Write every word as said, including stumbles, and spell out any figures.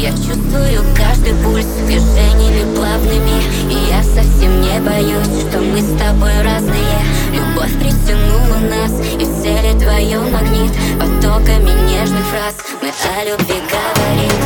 Я чувствую каждый пульс движениями плавными, и я совсем не боюсь, что мы с тобой разные. Любовь притянула нас, и в теле твоем магнит. Потоками нежных фраз мы о любви говорим.